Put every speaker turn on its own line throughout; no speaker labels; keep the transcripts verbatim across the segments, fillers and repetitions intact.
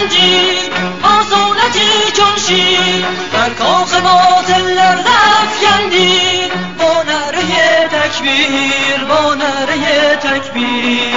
زنجیر آسولتی چون شیر بر کاخ باطل لرزافکندی با نعره تکبیر با نعره تکبیر.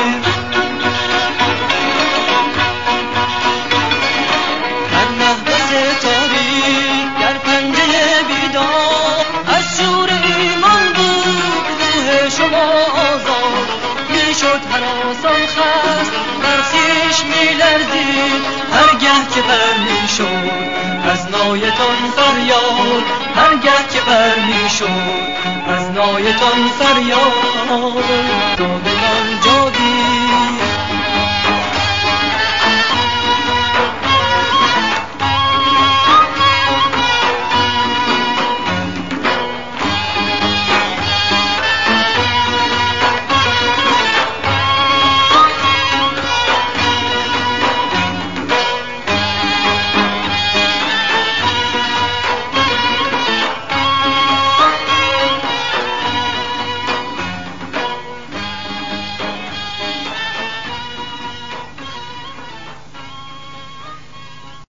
در محبس تاریک در پنجه بیدار از شور ایمان بود روح شما آزاد میشد هراسان خست بر خویش میلرزید هرگه که بر میشد از نایتان فریاد هرگه که بر میشد از نایتان فریاد. دادگان